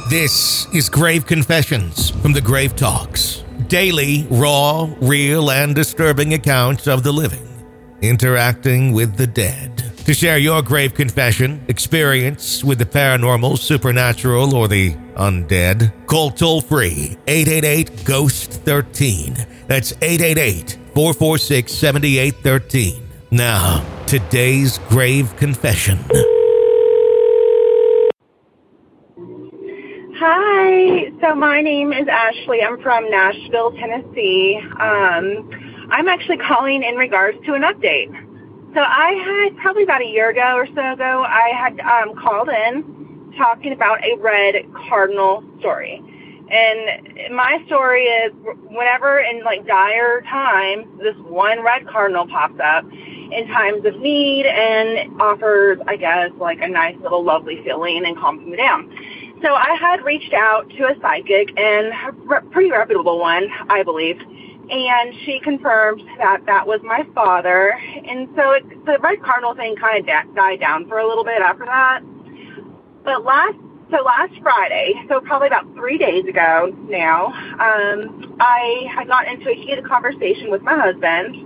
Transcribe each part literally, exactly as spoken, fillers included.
This is Grave Confessions from the Grave Talks. Daily, raw, real, and disturbing accounts of the living interacting with the dead. To share your grave confession, experience with the paranormal, supernatural, or the undead, call toll-free eight eight eight, ghost thirteen. That's eight eight eight, four four six, seven eight one three. Now, today's grave confession. Hi, so my name is Ashley. I'm from Nashville, Tennessee. Um, I'm actually calling in regards to an update. So I had, probably about a year ago or so ago, I had um, called in talking about a red cardinal story. And my story is whenever in like dire times, this one red cardinal pops up in times of need and offers, I guess, like a nice little lovely feeling and calms me down. So I had reached out to a psychic, and a pretty reputable one, I believe, and she confirmed that that was my father. And so it, the red cardinal thing kind of da- died down for a little bit after that. But last, so last Friday, so probably about three days ago now, um, I had gotten into a heated conversation with my husband,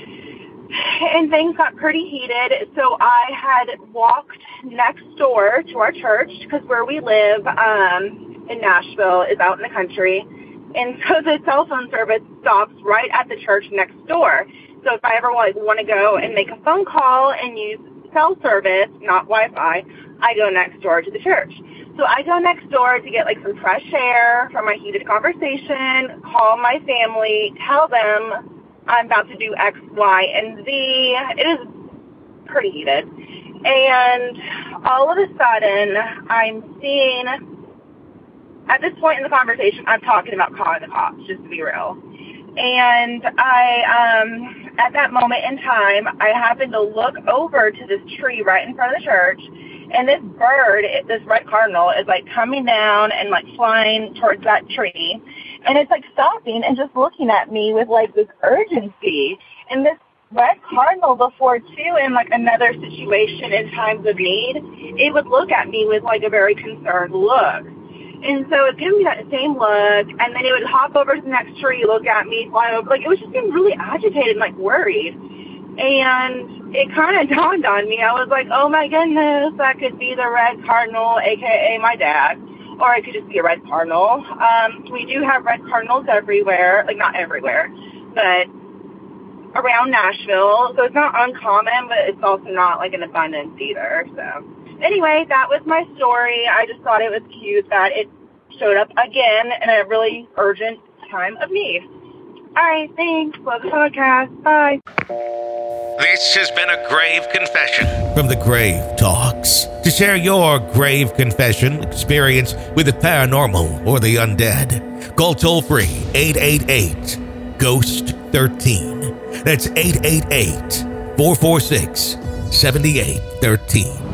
and things got pretty heated. So I had walked next door to our church, because where we live um, in Nashville is out in the country. And so the cell phone service stops right at the church next door. So if I ever like, want to go and make a phone call and use cell service, not Wi-Fi, I go next door to the church. So I go next door to get like some fresh air from my heated conversation, call my family, tell them I'm about to do X, Y, and Z. It is pretty heated. And all of a sudden, I'm seeing, at this point in the conversation, I'm talking about calling the cops, just to be real. And I, um, at that moment in time, I happened to look over to this tree right in front of the church, and this bird, this red cardinal, is like coming down and like flying towards that tree. And it's like stopping and just looking at me with like this urgency. And this red cardinal before too, in like another situation in times of need, it would look at me with like a very concerned look. And so it gave me that same look, and then it would hop over to the next tree, look at me, fly over. Like, it was just being really agitated and like worried. And it kind of dawned on me. I was like, oh my goodness, that could be the red cardinal, aka my dad. Or it could just be a red cardinal. Um, we do have red cardinals everywhere, like not everywhere, but around Nashville. So it's not uncommon, but it's also not like an abundance either. So anyway, that was my story. I just thought it was cute that it showed up again in a really urgent time of need. All right, thanks. Love the podcast. Bye. This has been a grave confession from the Grave Talks. To share your grave confession experience with the paranormal or the undead, call toll-free eight eight eight, ghost thirteen. That's eight eight eight, four four six, seven eight one three.